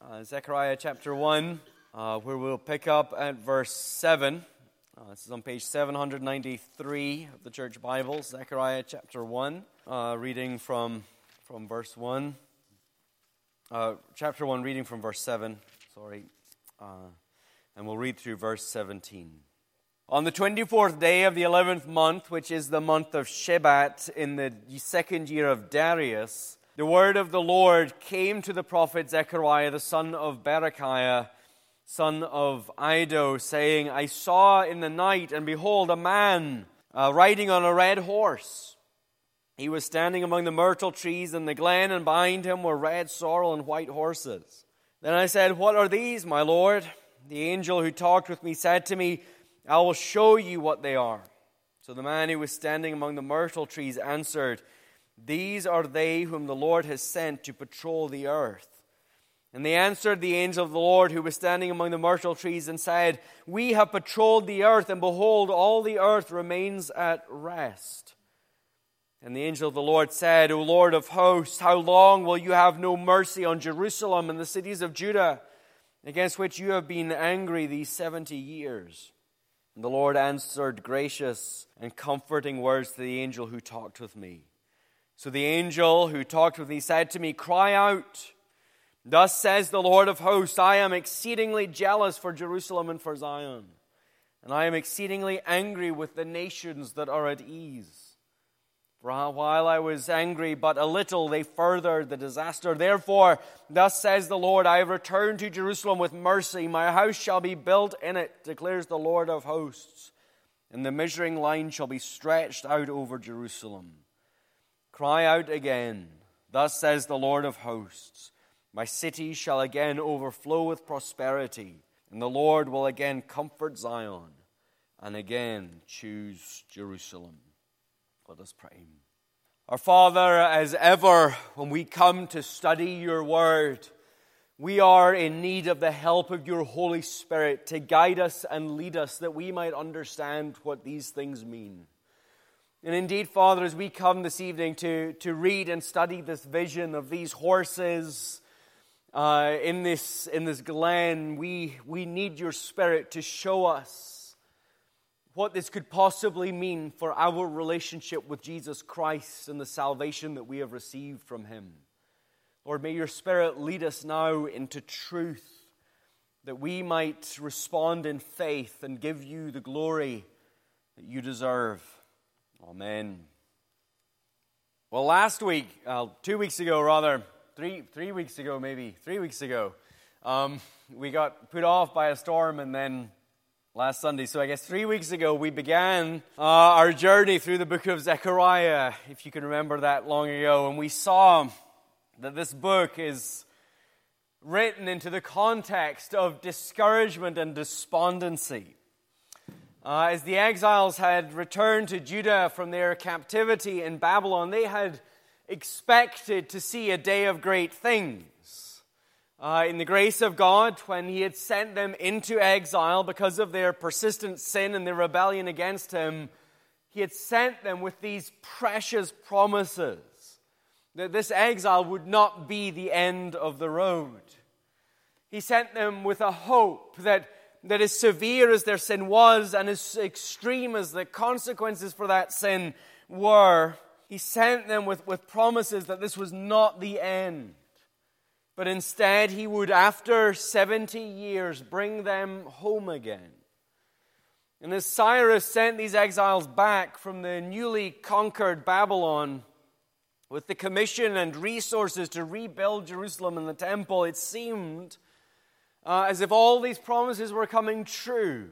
Zechariah chapter 1, where we'll pick up at verse 7. This is on page 793 of the Church Bible, Zechariah chapter 1, reading from verse 1. Chapter 1, reading from verse 7, and we'll read through verse 17. On the 24th day of the 11th month, which is the month of Shebat, in the second year of Darius, the word of the Lord came to the prophet Zechariah, the son of Berechiah, son of Iddo, saying, I saw in the night, and behold, a man riding on a red horse. He was standing among the myrtle trees in the glen, and behind him were red sorrel and white horses. Then I said, What are these, my Lord? The angel who talked with me said to me, I will show you what they are. So the man who was standing among the myrtle trees answered, These are they whom the Lord has sent to patrol the earth. And they answered the angel of the Lord who was standing among the myrtle trees and said, We have patrolled the earth, and behold, all the earth remains at rest. And the angel of the Lord said, O Lord of hosts, how long will you have no mercy on Jerusalem and the cities of Judah, against which you have been angry these 70 years? And the Lord answered gracious and comforting words to the angel who talked with me. So the angel who talked with me said to me, Cry out. Thus says the Lord of hosts, I am exceedingly jealous for Jerusalem and for Zion, and I am exceedingly angry with the nations that are at ease. For while I was angry but a little, they furthered the disaster. Therefore, thus says the Lord, I have returned to Jerusalem with mercy. My house shall be built in it, declares the Lord of hosts. And the measuring line shall be stretched out over Jerusalem. Cry out again, thus says the Lord of hosts. My city shall again overflow with prosperity, and the Lord will again comfort Zion, and again choose Jerusalem. Let us pray. Our Father, as ever, when we come to study your word, we are in need of the help of your Holy Spirit to guide us and lead us that we might understand what these things mean. And indeed, Father, as we come this evening to read and study this vision of these horses in this glen, we need your Spirit to show us what this could possibly mean for our relationship with Jesus Christ and the salvation that we have received from him. Lord, may your Spirit lead us now into truth, that we might respond in faith and give you the glory that you deserve. Amen. Well, last week, 2 weeks ago rather, three weeks ago maybe, 3 weeks ago, we got put off by a storm, and then last Sunday, so I guess 3 weeks ago, we began our journey through the book of Zechariah, if you can remember that long ago. And we saw that this book is written into the context of discouragement and despondency. As the exiles had returned to Judah from their captivity in Babylon, they had expected to see a day of great things. In the grace of God, when he had sent them into exile because of their persistent sin and their rebellion against him, he had sent them with these precious promises that this exile would not be the end of the road. He sent them with a hope that as severe as their sin was and as extreme as the consequences for that sin were, he sent them with promises that this was not the end. But instead, he would, after 70 years, bring them home again. And as Cyrus sent these exiles back from the newly conquered Babylon with the commission and resources to rebuild Jerusalem and the temple, it seemed as if all these promises were coming true.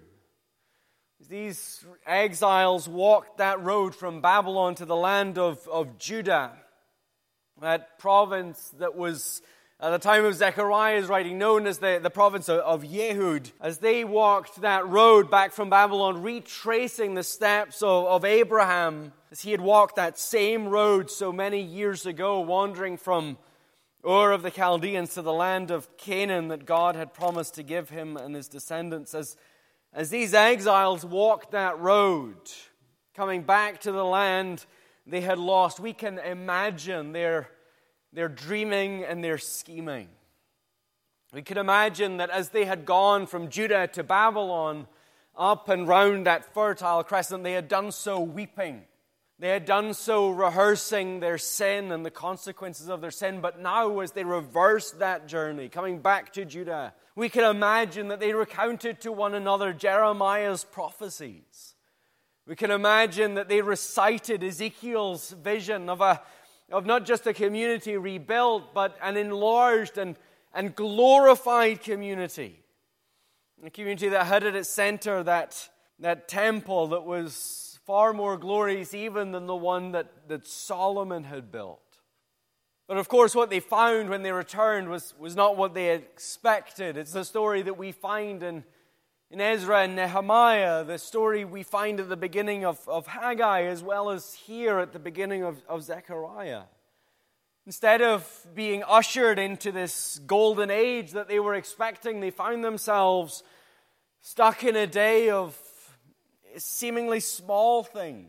These exiles walked that road from Babylon to the land of Judah, that province that was, at the time of Zechariah's writing, known as the province of Yehud. As they walked that road back from Babylon, retracing the steps of Abraham, as he had walked that same road so many years ago, wandering from Ur of the Chaldeans to the land of Canaan that God had promised to give him and his descendants. As these exiles walked that road, coming back to the land they had lost, we can imagine their dreaming and their scheming. We can imagine that as they had gone from Judah to Babylon, up and round that fertile crescent, they had done so weeping. They had done so rehearsing their sin and the consequences of their sin. But now, as they reversed that journey, coming back to Judah, we can imagine that they recounted to one another Jeremiah's prophecies. We can imagine that they recited Ezekiel's vision of not just a community rebuilt, but an enlarged and glorified community. A community that had at its center that temple that was far more glorious even than the one that Solomon had built. But of course, what they found when they returned was not what they had expected. It's the story that we find in Ezra and Nehemiah, the story we find at the beginning of Haggai, as well as here at the beginning of Zechariah. Instead of being ushered into this golden age that they were expecting, they found themselves stuck in a day of seemingly small things.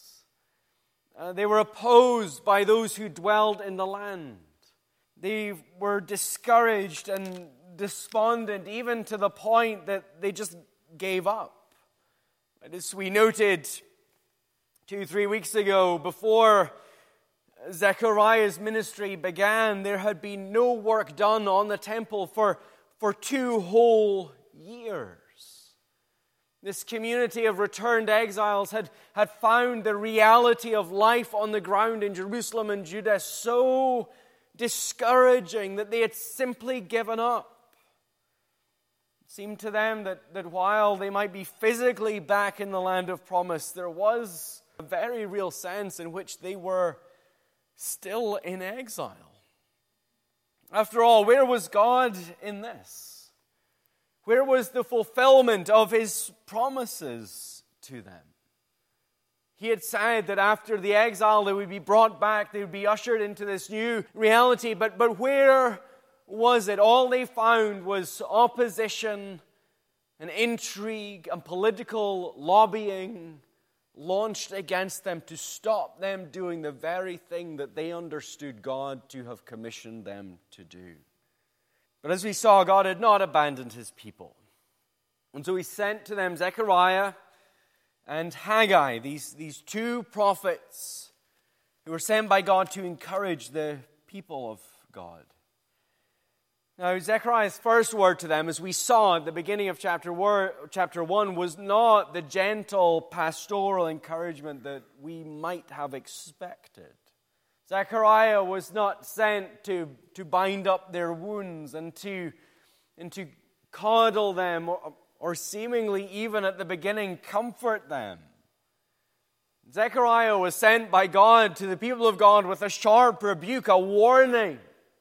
They were opposed by those who dwelled in the land. They were discouraged and despondent, even to the point that they just gave up. As we noted 2-3 weeks ago, before Zechariah's ministry began, there had been no work done on the temple for 2 whole years. This community of returned exiles had found the reality of life on the ground in Jerusalem and Judah so discouraging that they had simply given up. It seemed to them that while they might be physically back in the land of promise, there was a very real sense in which they were still in exile. After all, where was God in this? Where was the fulfillment of His promises to them? He had said that after the exile they would be brought back, they would be ushered into this new reality. But where was it? All they found was opposition and intrigue and political lobbying launched against them to stop them doing the very thing that they understood God to have commissioned them to do. But as we saw, God had not abandoned His people. And so He sent to them Zechariah and Haggai, these 2 prophets who were sent by God to encourage the people of God. Now, Zechariah's first word to them, as we saw at the beginning of chapter 1, was not the gentle pastoral encouragement that we might have expected. Zechariah was not sent to bind up their wounds and to coddle them or seemingly even at the beginning comfort them. Zechariah was sent by God to the people of God with a sharp rebuke, a warning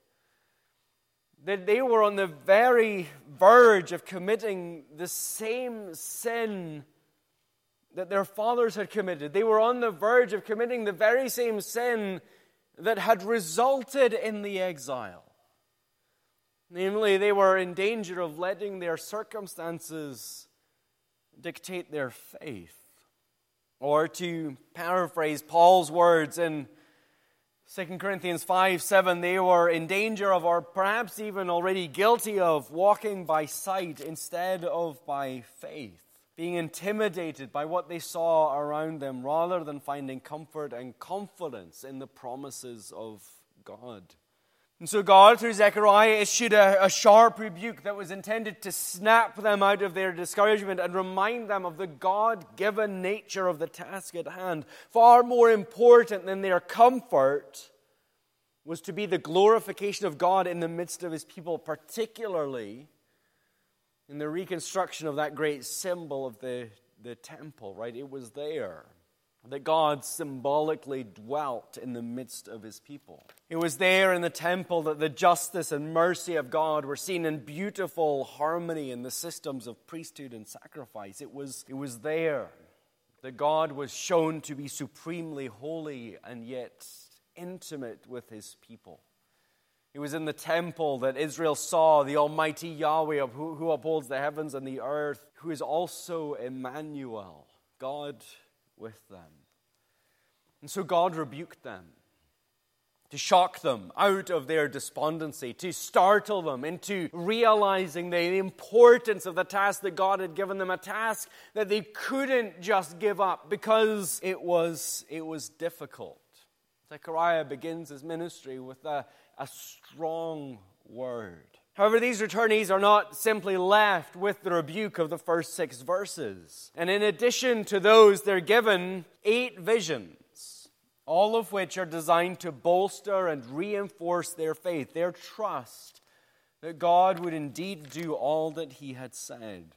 that they were on the very verge of committing the same sin that their fathers had committed. They were on the verge of committing the very same sin that had resulted in the exile. Namely, they were in danger of letting their circumstances dictate their faith. Or to paraphrase Paul's words in 2 Corinthians 5:7, they were in danger of, or perhaps even already guilty of, walking by sight instead of by faith, being intimidated by what they saw around them rather than finding comfort and confidence in the promises of God. And so God, through Zechariah, issued a sharp rebuke that was intended to snap them out of their discouragement and remind them of the God-given nature of the task at hand. Far more important than their comfort was to be the glorification of God in the midst of His people, particularly in the reconstruction of that great symbol of the temple, right? It was there that God symbolically dwelt in the midst of His people. It was there in the temple that the justice and mercy of God were seen in beautiful harmony in the systems of priesthood and sacrifice. It was there that God was shown to be supremely holy and yet intimate with His people. It was in the temple that Israel saw the Almighty Yahweh who upholds the heavens and the earth, who is also Emmanuel, God with them. And so God rebuked them. to shock them out of their despondency, to startle them into realizing the importance of the task that God had given them, a task that they couldn't just give up because it was difficult. Zechariah begins his ministry with a strong word. However, these returnees are not simply left with the rebuke of the first 6 verses. And in addition to those, they're given 8 visions, all of which are designed to bolster and reinforce their faith, their trust that God would indeed do all that he had said.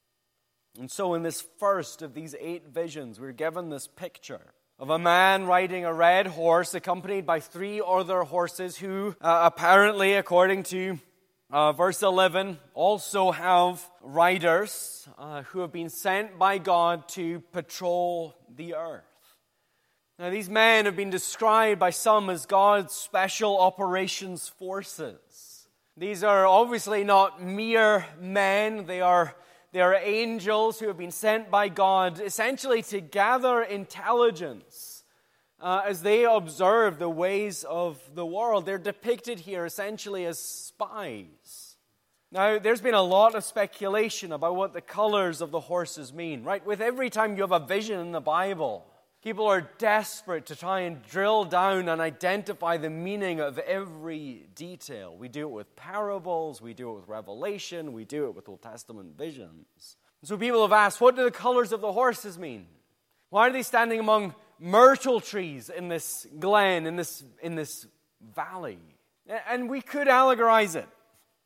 And so in this first of these 8 visions, we're given this picture of a man riding a red horse accompanied by 3 other horses who apparently, according to verse 11, also have riders who have been sent by God to patrol the earth. Now, these men have been described by some as God's special operations forces. These are obviously not mere men. They are angels who have been sent by God essentially to gather intelligence as they observe the ways of the world. They're depicted here essentially as spies. Now, there's been a lot of speculation about what the colors of the horses mean, right? With every time you have a vision in the Bible, people are desperate to try and drill down and identify the meaning of every detail. We do it with parables, we do it with Revelation, we do it with Old Testament visions. So people have asked, what do the colors of the horses mean? Why are they standing among myrtle trees in this glen, in this valley? And we could allegorize it.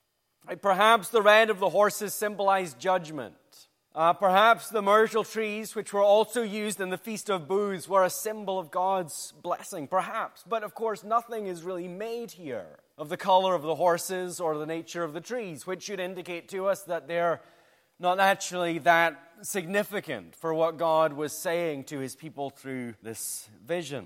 Perhaps the red of the horses symbolized judgment. Perhaps the myrtle trees, which were also used in the Feast of Booths, were a symbol of God's blessing. Perhaps. But of course, nothing is really made here of the color of the horses or the nature of the trees, which should indicate to us that they're not actually that significant for what God was saying to his people through this vision.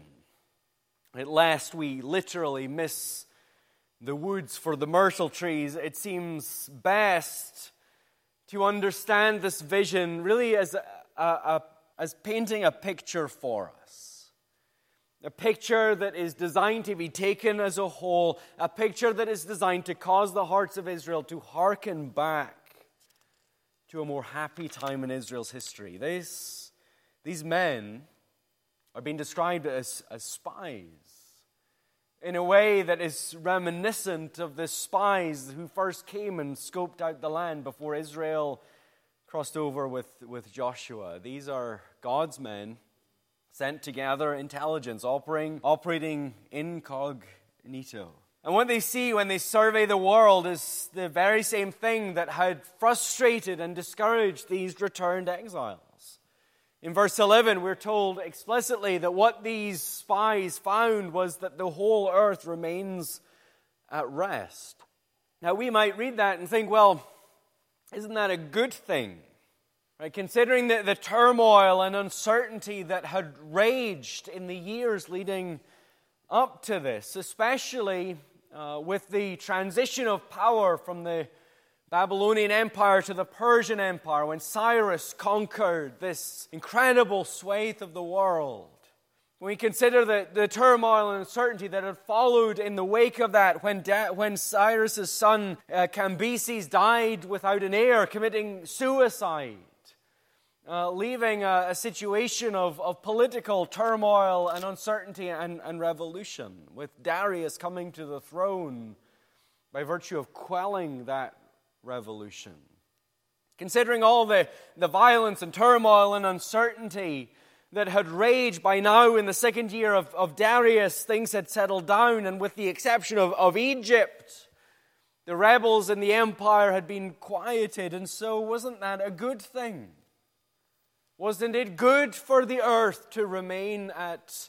At last, we literally miss the woods for the myrtle trees. It seems best to understand this vision really as painting a picture for us. A picture that is designed to be taken as a whole. A picture that is designed to cause the hearts of Israel to hearken back to a more happy time in Israel's history. These men are being described as spies in a way that is reminiscent of the spies who first came and scoped out the land before Israel crossed over with Joshua. These are God's men sent to gather intelligence, operating incognito. And what they see when they survey the world is the very same thing that had frustrated and discouraged these returned exiles. In verse 11, we're told explicitly that what these spies found was that the whole earth remains at rest. Now, we might read that and think, well, isn't that a good thing? Right? Considering the turmoil and uncertainty that had raged in the years leading up to this, especially with the transition of power from the Babylonian Empire to the Persian Empire, when Cyrus conquered this incredible swathe of the world. When we consider the turmoil and uncertainty that had followed in the wake of that, when Cyrus's son Cambyses died without an heir, committing suicide, leaving a situation of political turmoil and uncertainty and revolution, with Darius coming to the throne by virtue of quelling that revolution. Considering all the violence and turmoil and uncertainty that had raged by now in the second year of Darius, things had settled down, and with the exception of Egypt, the rebels in the empire had been quieted. And so wasn't that a good thing? Wasn't it good for the earth to remain at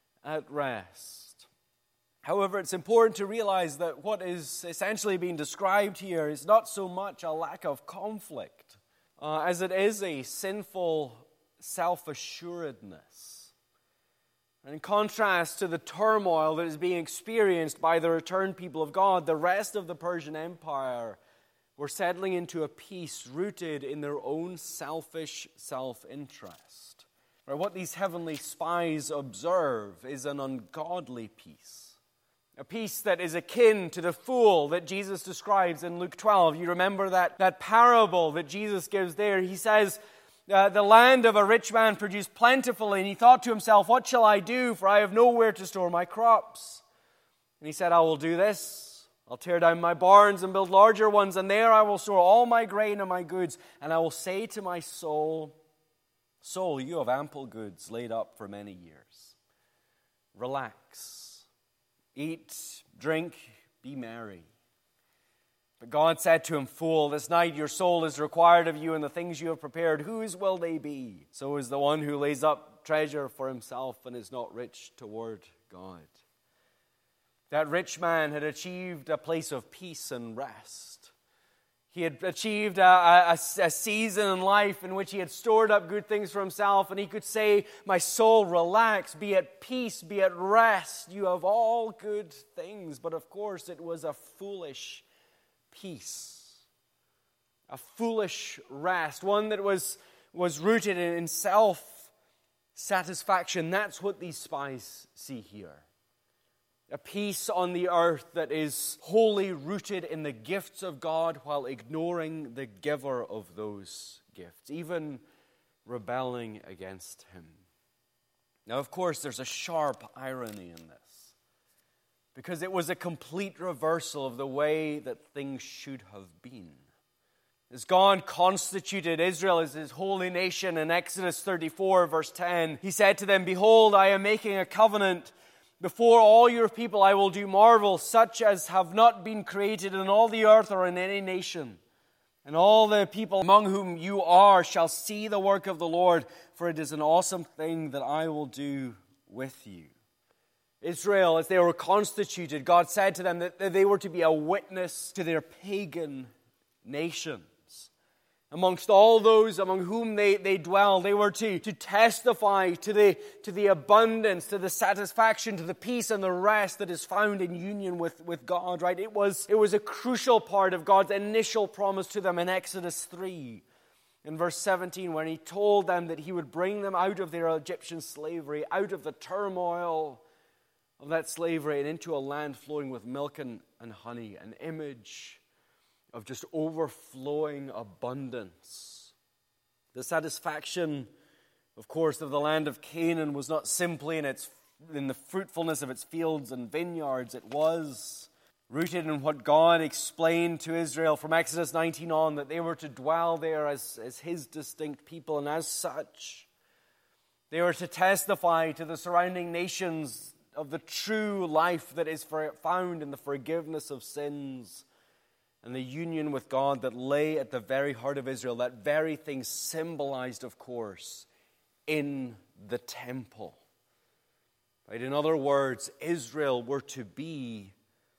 rest? However, it's important to realize that what is essentially being described here is not so much a lack of conflict as it is a sinful self-assuredness. And in contrast to the turmoil that is being experienced by the returned people of God, the rest of the Persian Empire were settling into a peace rooted in their own selfish self-interest. What these heavenly spies observe is an ungodly peace. A peace that is akin to the fool that Jesus describes in Luke 12. You remember that parable that Jesus gives there. He says, the land of a rich man produced plentifully, and he thought to himself, what shall I do? For I have nowhere to store my crops. And he said, I will do this. I'll tear down my barns and build larger ones, and there I will store all my grain and my goods. And I will say to my soul, soul, you have ample goods laid up for many years. Relax. Eat, drink, be merry. But God said to him, fool, this night your soul is required of you, and the things you have prepared, whose will they be? So is the one who lays up treasure for himself and is not rich toward God. That rich man had achieved a place of peace and rest. He had achieved a season in life in which he had stored up good things for himself, and he could say, my soul, relax, be at peace, be at rest. You have all good things. But of course, it was a foolish peace, a foolish rest, one that was rooted in self-satisfaction. That's what these spies see here. A peace on the earth that is wholly rooted in the gifts of God while ignoring the giver of those gifts, even rebelling against him. Now, of course, there's a sharp irony in this, because it was a complete reversal of the way that things should have been. As God constituted Israel as his holy nation in Exodus 34, verse 10, he said to them, behold, I am making a covenant. Before all your people I will do marvels such as have not been created in all the earth or in any nation. And all the people among whom you are shall see the work of the Lord, for it is an awesome thing that I will do with you. Israel, as they were constituted, God said to them that they were to be a witness to their pagan nations. Amongst all those among whom they dwell, they were to testify to the abundance, to the satisfaction, to the peace and the rest that is found in union with God, right? It was a crucial part of God's initial promise to them in Exodus 3. In verse 17, when he told them that he would bring them out of their Egyptian slavery, out of the turmoil of that slavery, and into a land flowing with milk and honey, an image of just overflowing abundance. The satisfaction, of course, of the land of Canaan was not simply in the fruitfulness of its fields and vineyards. It was rooted in what God explained to Israel from Exodus 19 on, that they were to dwell there as his distinct people, and as such, they were to testify to the surrounding nations of the true life that is found in the forgiveness of sins and the union with God that lay at the very heart of Israel, that very thing symbolized, of course, in the temple. Right? In other words, Israel were to be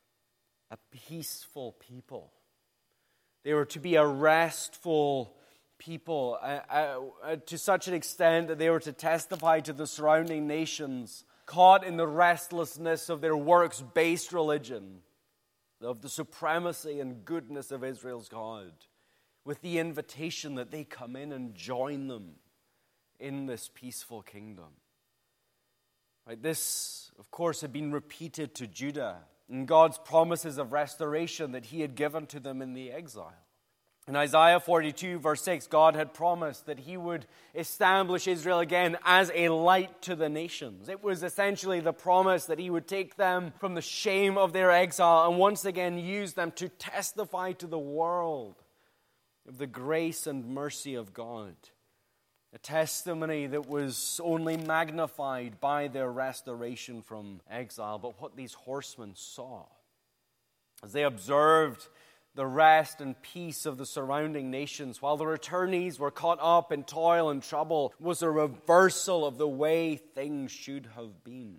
a peaceful people. They were to be a restful people to such an extent that they were to testify to the surrounding nations, caught in the restlessness of their works-based religion, of the supremacy and goodness of Israel's God, with the invitation that they come in and join them in this peaceful kingdom. Right? This, of course, had been repeated to Judah in God's promises of restoration that he had given to them in the exile. In Isaiah 42, verse 6, God had promised that he would establish Israel again as a light to the nations. It was essentially the promise that he would take them from the shame of their exile and once again use them to testify to the world of the grace and mercy of God. A testimony that was only magnified by their restoration from exile. But what these horsemen saw, as they observed the rest and peace of the surrounding nations, while the returnees were caught up in toil and trouble, was a reversal of the way things should have been.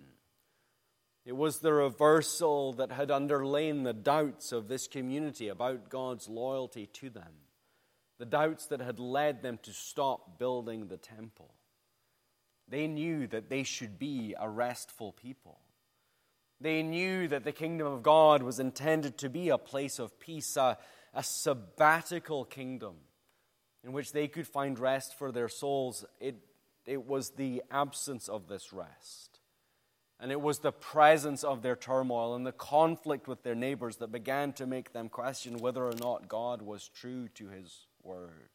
It was the reversal that had underlain the doubts of this community about God's loyalty to them, the doubts that had led them to stop building the temple. They knew that they should be a restful people. They knew that the kingdom of God was intended to be a place of peace, a sabbatical kingdom in which they could find rest for their souls. It was the absence of this rest, And it was the presence of their turmoil and the conflict with their neighbors that began to make them question whether or not God was true to his word.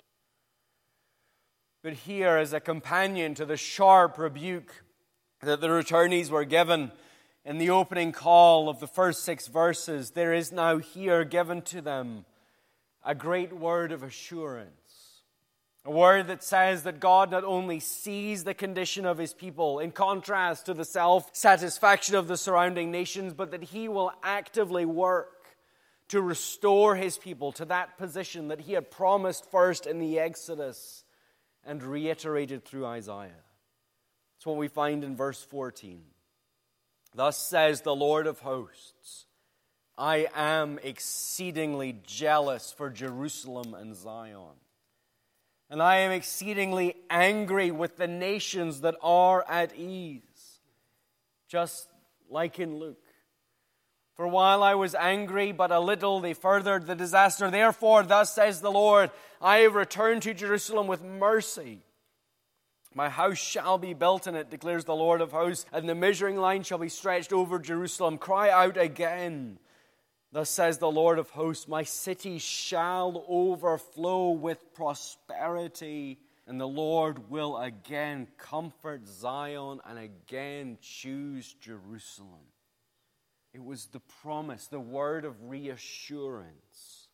But here, as a companion to the sharp rebuke that the returnees were given in the opening call of the first 6 verses, there is now here given to them a great word of assurance. A word that says that God not only sees the condition of his people in contrast to the self-satisfaction of the surrounding nations, but that he will actively work to restore his people to that position that he had promised first in the Exodus and reiterated through Isaiah. That's what we find in verse 14. Thus says the Lord of hosts, I am exceedingly jealous for Jerusalem and Zion. And I am exceedingly angry with the nations that are at ease. Just like in Luke. For while I was angry but a little, they furthered the disaster. Therefore, thus says the Lord, I have returned to Jerusalem with mercy. My house shall be built in it, declares the Lord of hosts, and the measuring line shall be stretched over Jerusalem. Cry out again. Thus says the Lord of hosts, my city shall overflow with prosperity, and the Lord will again comfort Zion and again choose Jerusalem. It was the promise, the word of reassurance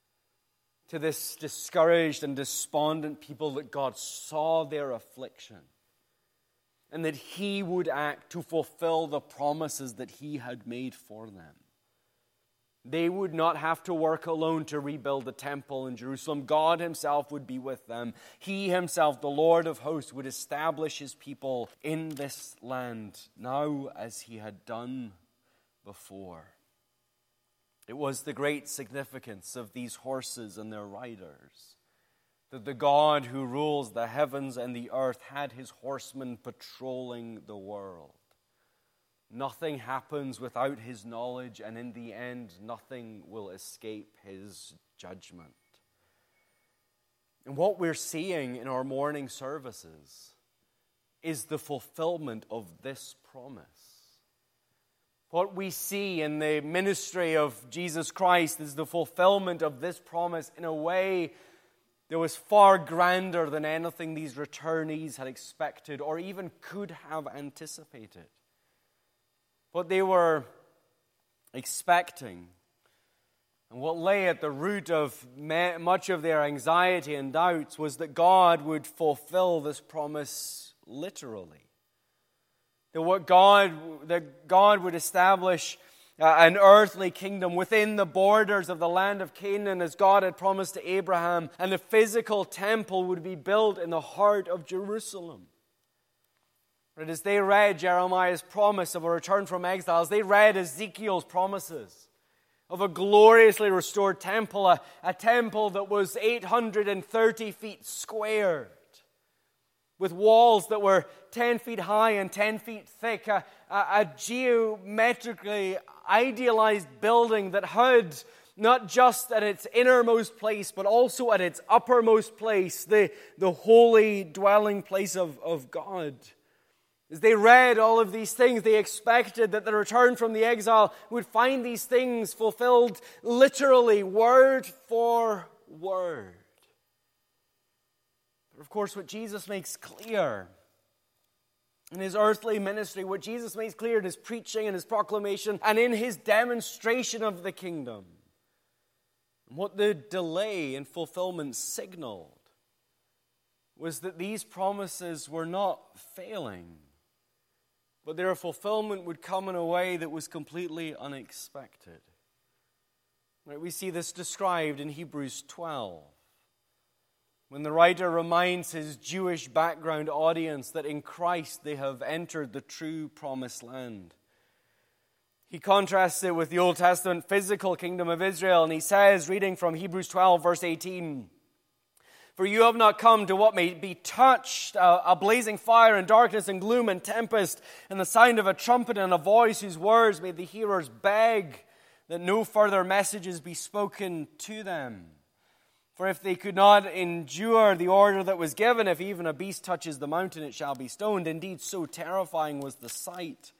to this discouraged and despondent people that God saw their affliction and that he would act to fulfill the promises that he had made for them. They would not have to work alone to rebuild the temple in Jerusalem. God himself would be with them. He himself, the Lord of hosts, would establish his people in this land now as he had done before. It was the great significance of these horses and their riders that the God who rules the heavens and the earth had his horsemen patrolling the world. Nothing happens without his knowledge, and in the end, nothing will escape his judgment. And what we're seeing in our morning services is the fulfillment of this promise. What we see in the ministry of Jesus Christ is the fulfillment of this promise in a way that was far grander than anything these returnees had expected or even could have anticipated. What they were expecting and what lay at the root of much of their anxiety and doubts was that God would fulfill this promise literally. That God would establish an earthly kingdom within the borders of the land of Canaan as God had promised to Abraham, and a physical temple would be built in the heart of Jerusalem. But as they read Jeremiah's promise of a return from exile, as they read Ezekiel's promises of a gloriously restored temple, a temple that was 830 feet squared, with walls that were 10 feet high and 10 feet thick, a geometrically idealized building that had not just at its innermost place, but also at its uppermost place, the holy dwelling place of God. As they read all of these things, they expected that the return from the exile would find these things fulfilled literally, word for word. But of course, what Jesus makes clear in his earthly ministry, what Jesus makes clear in his preaching and his proclamation and in his demonstration of the kingdom, and what the delay in fulfillment signaled, was that these promises were not failing, but their fulfillment would come in a way that was completely unexpected. Right, we see this described in Hebrews 12, when the writer reminds his Jewish background audience that in Christ they have entered the true promised land. He contrasts it with the Old Testament physical kingdom of Israel, and he says, reading from Hebrews 12, verse 18, "For you have not come to what may be touched, a blazing fire and darkness and gloom and tempest, and the sound of a trumpet and a voice whose words made the hearers beg that no further messages be spoken to them. For if they could not endure the order that was given, if even a beast touches the mountain, it shall be stoned. Indeed, so terrifying was the sight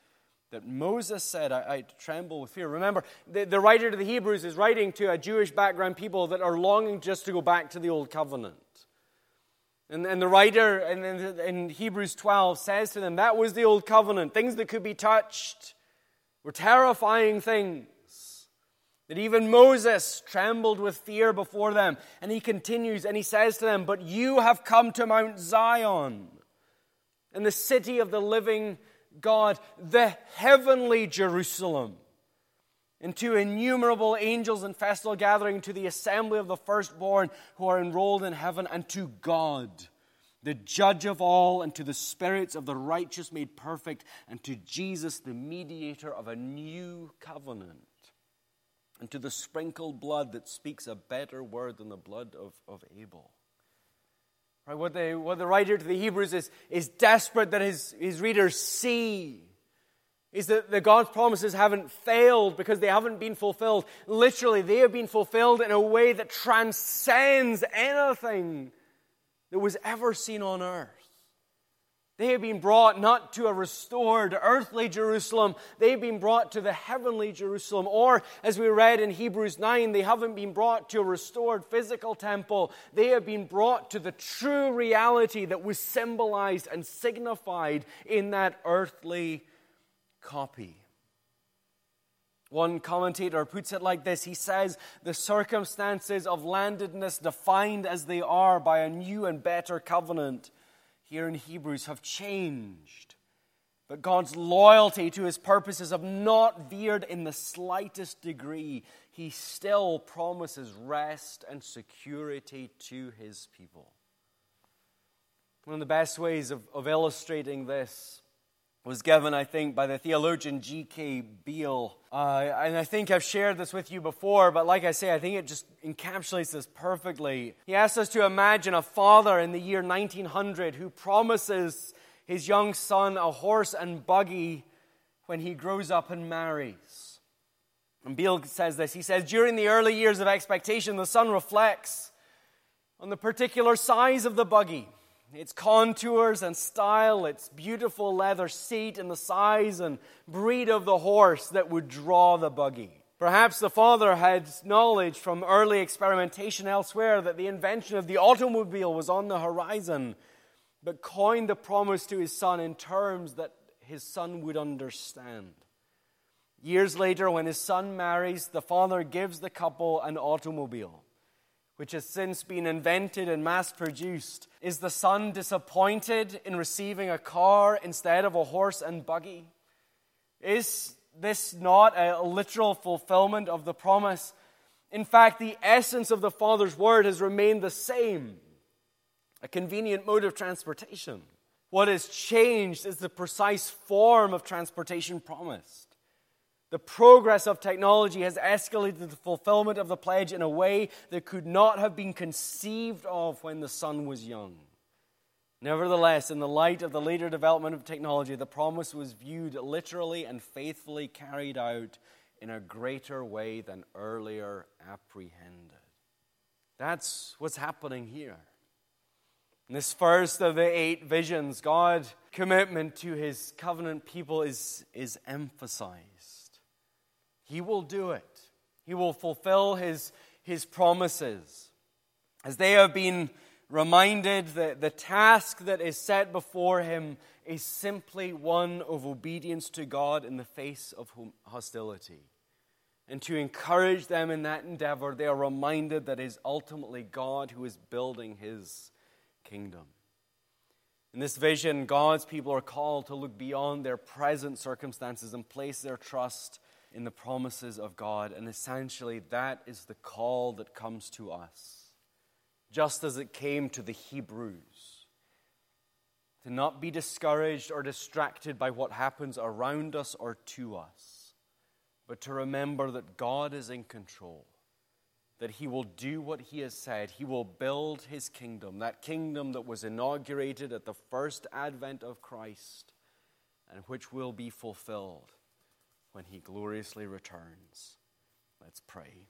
that Moses said, I tremble with fear. Remember, the writer to the Hebrews is writing to a Jewish background people that are longing just to go back to the old covenant. And the writer in Hebrews 12 says to them, that was the old covenant. Things that could be touched were terrifying things. That even Moses trembled with fear before them. And he continues and he says to them, but you have come to Mount Zion, and the city of the living God, the heavenly Jerusalem, and to innumerable angels in festal gathering, to the assembly of the firstborn who are enrolled in heaven, and to God, the judge of all, and to the spirits of the righteous made perfect, and to Jesus, the mediator of a new covenant, and to the sprinkled blood that speaks a better word than the blood of Abel. Right, what the writer to the Hebrews is desperate that his readers see is that God's promises haven't failed because they haven't been fulfilled. Literally, they have been fulfilled in a way that transcends anything that was ever seen on earth. They have been brought not to a restored earthly Jerusalem. They have been brought to the heavenly Jerusalem. Or, as we read in Hebrews 9, they haven't been brought to a restored physical temple. They have been brought to the true reality that was symbolized and signified in that earthly copy. One commentator puts it like this. He says, the circumstances of landedness defined as they are by a new and better covenant here in Hebrews have changed. But God's loyalty to His purposes have not veered in the slightest degree. He still promises rest and security to His people. One of the best ways of illustrating this was given, I think, by the theologian G.K. Beale. And I think I've shared this with you before, but like I say, I think it just encapsulates this perfectly. He asks us to imagine a father in the year 1900 who promises his young son a horse and buggy when he grows up and marries. And Beale says this. He says, during the early years of expectation, the son reflects on the particular size of the buggy, its contours and style, its beautiful leather seat, and the size and breed of the horse that would draw the buggy. Perhaps the father had knowledge from early experimentation elsewhere that the invention of the automobile was on the horizon, but coined the promise to his son in terms that his son would understand. Years later, when his son marries, the father gives the couple an automobile, which has since been invented and mass-produced. Is the son disappointed in receiving a car instead of a horse and buggy? Is this not a literal fulfillment of the promise? In fact, the essence of the Father's word has remained the same, a convenient mode of transportation. What has changed is the precise form of transportation promised. The progress of technology has escalated the fulfillment of the pledge in a way that could not have been conceived of when the son was young. Nevertheless, in the light of the later development of technology, the promise was viewed literally and faithfully carried out in a greater way than earlier apprehended. That's what's happening here. In this first of the 8 visions, God's commitment to His covenant people is emphasized. He will do it. He will fulfill His promises. As they have been reminded that the task that is set before Him is simply one of obedience to God in the face of hostility. And to encourage them in that endeavor, they are reminded that it is ultimately God who is building His kingdom. In this vision, God's people are called to look beyond their present circumstances and place their trust in the promises of God. And essentially, that is the call that comes to us, just as it came to the Hebrews. To not be discouraged or distracted by what happens around us or to us, but to remember that God is in control, that He will do what He has said. He will build His kingdom, that kingdom that was inaugurated at the first advent of Christ, and which will be fulfilled when He gloriously returns. Let's pray.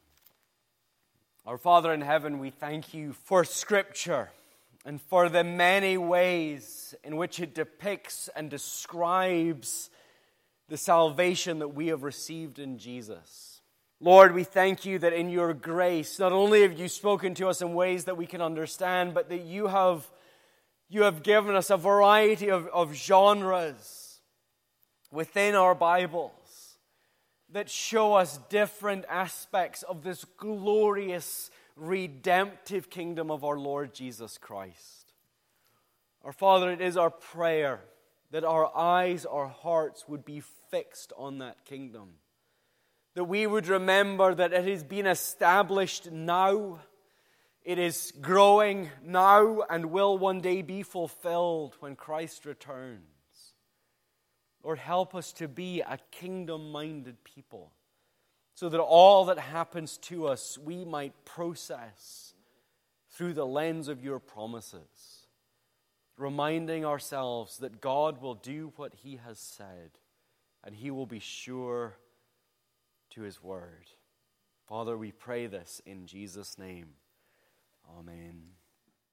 Our Father in heaven, we thank You for Scripture and for the many ways in which it depicts and describes the salvation that we have received in Jesus. Lord, we thank you that in your grace, not only have you spoken to us in ways that we can understand, but that you have given us a variety of genres within our Bibles that show us different aspects of this glorious, redemptive kingdom of our Lord Jesus Christ. Our Father, it is our prayer that our eyes, our hearts would be fixed on that kingdom. That we would remember that it has been established now, it is growing now, and will one day be fulfilled when Christ returns. Lord, help us to be a kingdom-minded people, so that all that happens to us we might process through the lens of your promises, reminding ourselves that God will do what he has said, and he will be sure to his word. Father, we pray this in Jesus' name.